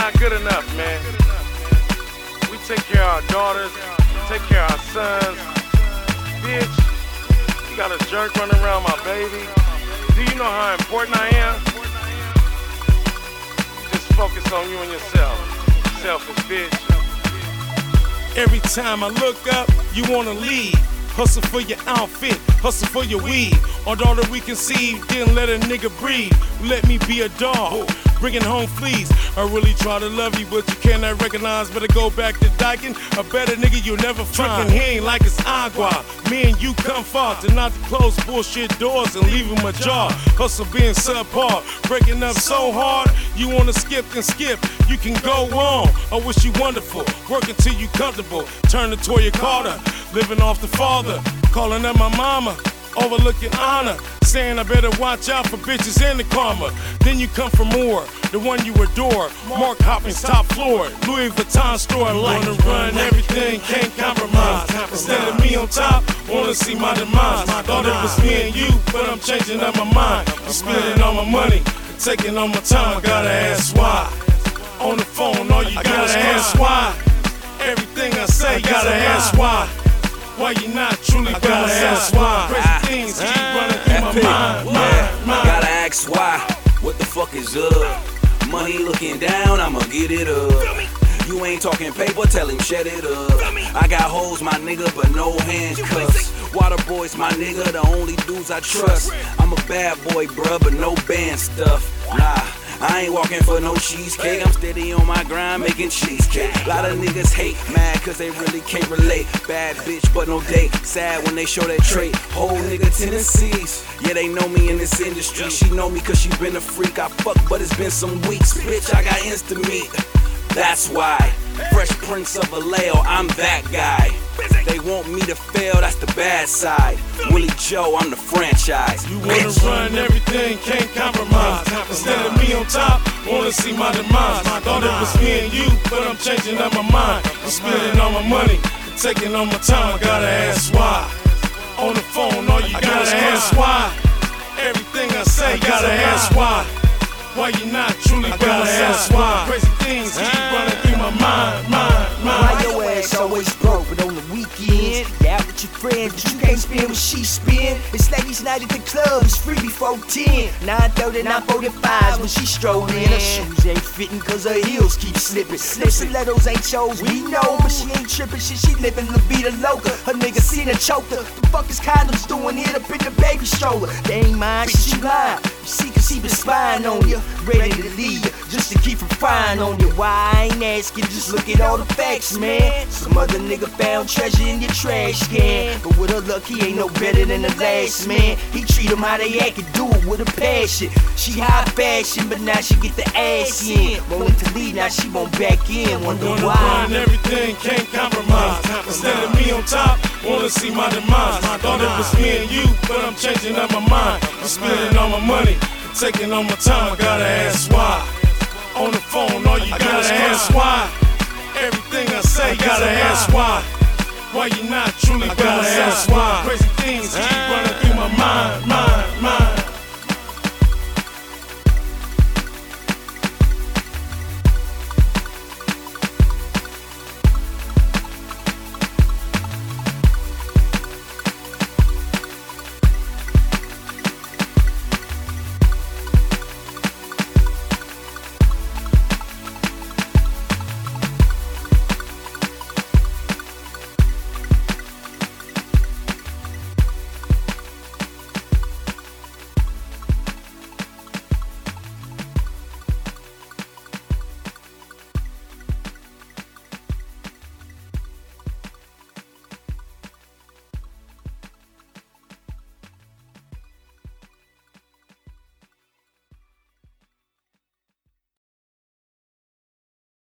not good enough, man. We take care of our daughters, take care of our sons. Bitch, you got a jerk running around my baby. Do you know how important I am? Just focus on you and yourself. Selfish bitch. Every time I look up, you wanna leave. Hustle for your outfit, hustle for your weed. Our daughter we conceived, didn't let a nigga breed. Let me be a dog, bringing home fleas. I really try to love you, but you cannot recognize. Better go back to Dykin, a better nigga you'll never find. He ain't like it's agua. Me and you come far to not to close bullshit doors and leave him ajar. Hustle being subpar, breaking up so hard. You wanna skip and skip, you can go on. I wish you wonderful, work until you comfortable. Turn to Toya Carter, living off the father, calling up my mama, overlooking honor, saying I better watch out for bitches in the karma. Then you come for more, the one you adore. Mark Hopping's top floor, Louis Vuitton store. Like wanna run everything, can't compromise. Instead of me on top, wanna see my demise. Thought it was me and you, but I'm changing up my mind. I'm spending all my money, taking all my time. I gotta ask why. On the phone, all you gotta ask why. Everything I say, gotta ask why. Why you not truly by myself? Why? Crazy things keep running through my mind. Gotta ask why. What the fuck is up? Money looking down, I'ma get it up. You ain't talking paper, tell him shut it up. I got hoes, my nigga, but no handcuffs. Water boys, my nigga, the only dudes I trust. I'm a bad boy, bruh, but no band stuff. Nah, I ain't walking for no cheesecake. I'm steady on my grind, making cheesecake. Lot of niggas hate, mad cause they really can't relate. Bad bitch, but no date. Sad when they show that trait. Whole nigga tendencies. Yeah, they know me in this industry. She know me cause she been a freak. I fuck, but it's been some weeks. Bitch, I got insta meat. That's why. Fresh Prince of Vallejo, I'm that guy. They want me to fail, that's the bad side. Willie Joe, I'm the franchise. You wanna run everything, can't compromise. Instead of me on top, wanna see my demise. Thought it was me and you, but I'm changing up my mind. I'm spending all my money, taking all my time. I gotta ask why. On the phone, all you gotta ask why. Everything I say, gotta ask why. Why you not truly by myself? Why? Crazy things keep running through my mind. Why your ass always broke, but on the weekend you out with your friends, but you can't spend what she spend. It's ladies' night at the club, it's free before 10. 9:30, 9:45 when she strolling. Her shoes ain't fitting cause her heels keep slipping. Them stilettos ain't chose, we know, but she ain't tripping. She living La Vida Loca. Her nigga seen her choke her. The fuck is condoms doing here to pick the baby stroller? They ain't mine, shit you lying. You see cause he been spying on you, ready to leave you, just to keep from frying on you. Why I ain't asking, just look at all the facts, man. Some other nigga found treasure in your trash can, but with her luck, he ain't no better than the last man. He treat them how they act and do it with a passion. She high fashion, but now she get the ass in. Wanted to leave, now she won't back in. Wonder Wanna why. run everything, can't compromise. Instead of me on top, wanna see my demise. Thought it was me and you, but I'm changing up my mind. I'm spending all my money, taking all my time. I gotta ask why. On the phone, all you gotta ask why. Everything I say, gotta ask why. Why you not truly by myself? Why? Crazy things keep running through my mind.